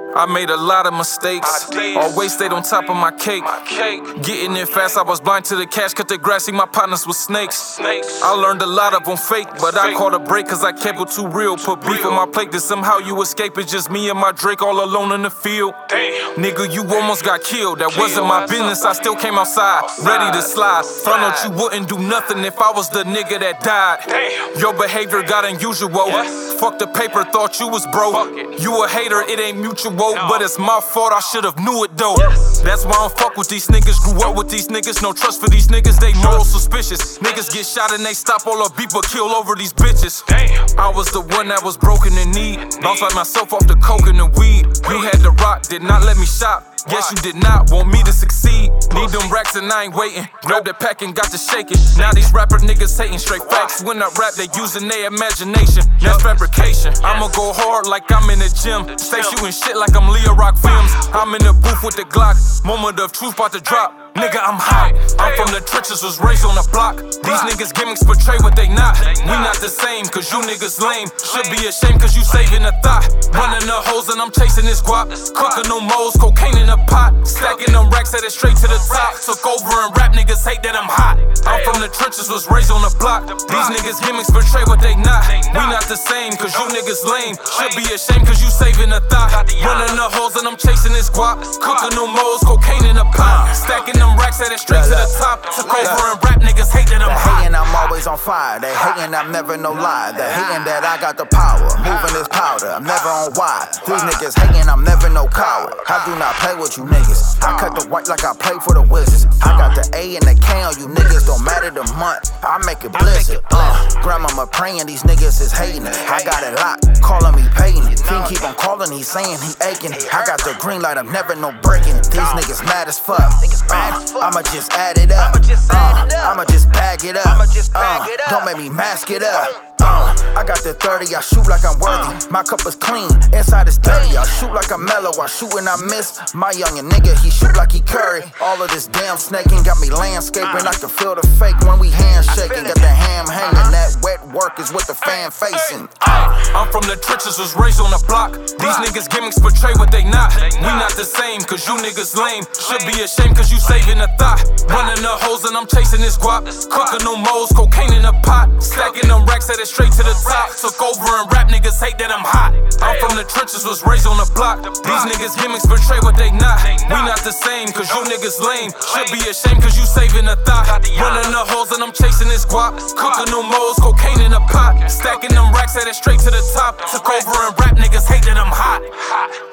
I made a lot of mistakes, always stayed on top of my cake. Getting it fast, I was blind to the cash, cut the grass, see my partners with snakes. I learned a lot of them fake, but I caught a break cause I kept it too real. Put beef on my plate, that somehow you escape. It's just me and my Drake all alone in the field. Nigga, you almost got killed, that wasn't my business, I still came outside, ready to slide. Found out you wouldn't do nothing if I was the nigga that died. Your behavior got unusual, fuck the paper, thought you was broke. You a hater, it ain't mutual, but it's my fault, I should've knew it though. That's why I don't fuck with these niggas, grew up with these niggas, no trust for these niggas, they moral suspicious. Niggas get shot and they stop all the beef but kill over these bitches. I was the one that was broken in need, bounced like myself off the coke and the weed. You had the rock, did not let me shop. Guess you did not want me to succeed. Need them racks and I ain't waiting. Grab the pack and got to shake it. Now these rapper niggas hating, straight facts. When I rap, they using their imagination. That's fabrication. I'ma go hard like I'm in the gym. Stay shooting shit like I'm Leo Rock films. I'm in the booth with the Glock. Moment of truth about to drop. Nigga, I'm hot. I'm from the trenches, was raised on the block. These niggas gimmicks portray what they not. We not the same, cause you niggas lame. Should be ashamed cause you saving a thought. Running the hoes and I'm chasing this guap. Cooking no moles, cocaine in a pot. Stacking them racks, headed straight to the top. Took over and rap niggas hate that I'm hot. I'm from the trenches, was raised on the block. These niggas gimmicks portray what they not. We not the same, cause you niggas lame. Should be ashamed cause you saving a thought. Running the hoes and I'm chasing this guap. Cooking no moles, cocaine in a pot. Stacking them racks, headed straight to the top. Took over and rap niggas hate that I'm hot. Hating, I'm always on fire. They hating, I'm never no lie. They hating that I got the power. Moving this powder, I'm never on wide. These niggas hating, I'm never no coward. I do not play with you niggas. I cut the white like I play for the Wizards. I got the A and the K on you niggas, don't matter the month. I make it blizzard. Grandmama praying, these niggas is hating. I got it locked, calling me Peyton. Fiend keep on calling, he's saying he aching. I got the green light, I'm never no breaking. These niggas mad as fuck. I'ma just add it up. I'ma just bag it up. Don't make me mask it up. I got the 30, I shoot like I'm worthy. My cup is clean, inside is dirty. I shoot like I'm mellow, I shoot and I miss. My youngin' nigga, he shoot like he Curry. All of this damn snaking got me landscaping. I can feel the fake when we handshaking. Got the ham hanging, that wet work is what the fan facing. I'm from the trenches, was raised on the block. These niggas gimmicks portray what they not. We not the same, cause you niggas lame. Should be ashamed cause you saving a thought. Running the hoes and I'm chasing this guap. Cooking no moles, cocaine in a pot. Stacking them racks, headed straight to the top. Took over and rap niggas hate that I'm hot. I'm from the trenches, was raised on the block. These niggas gimmicks portray what they not. We not the same, cause you niggas lame. Should be ashamed cause you saving a thought. Running the hoes and I'm chasing this guap. Cooking no moles, cocaine in a pot. Stacking them racks, headed straight to the top. Took over and rap niggas hate that I'm hot.